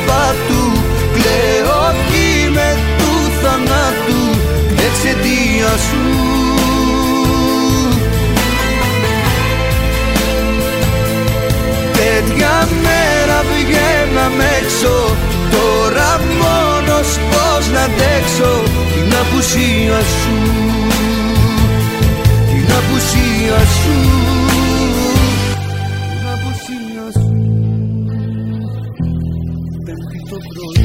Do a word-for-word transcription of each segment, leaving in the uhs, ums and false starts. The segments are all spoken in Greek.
Σαββάτου. Κλαίω είμαι του θανάτου εξαιτίας σου. Τέτοια μέρα βγαίναμε έξω, τώρα μόνος πως να αντέξω την απουσία σου, την απουσία σου, την απουσία σου. Πέμπτη το πρωί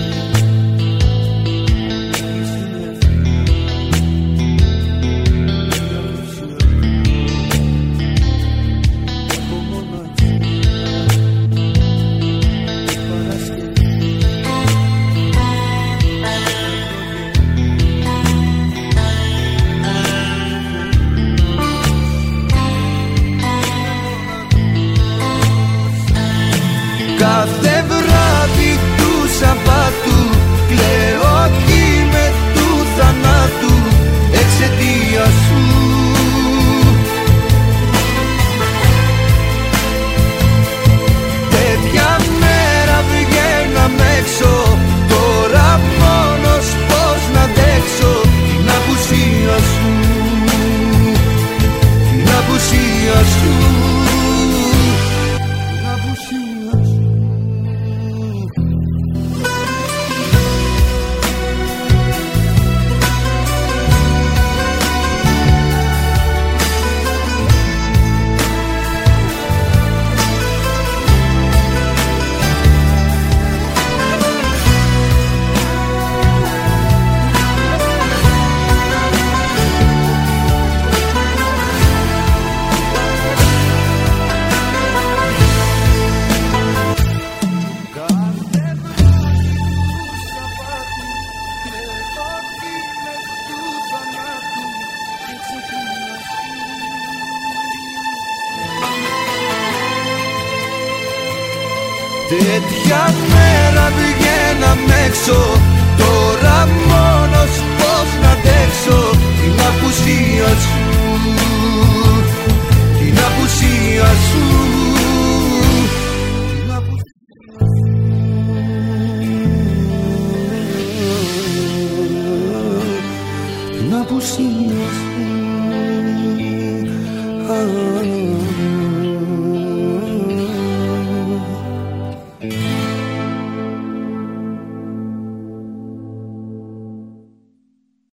κάθε βράδυ του Σαββάτου. Κλαίω κι είμαι του θανάτου εξαιτίας σου. Τέτοια μέρα βγαίναμε έξω, τώρα μόνος πως να αντέξω την απουσία σου, την απουσία σου. Τέτοια μέρα βγαίναμε έξω, τώρα μόνος πως να αντέξω την απουσία σου, την απουσία σου, την απουσία σου, την απουσία σου.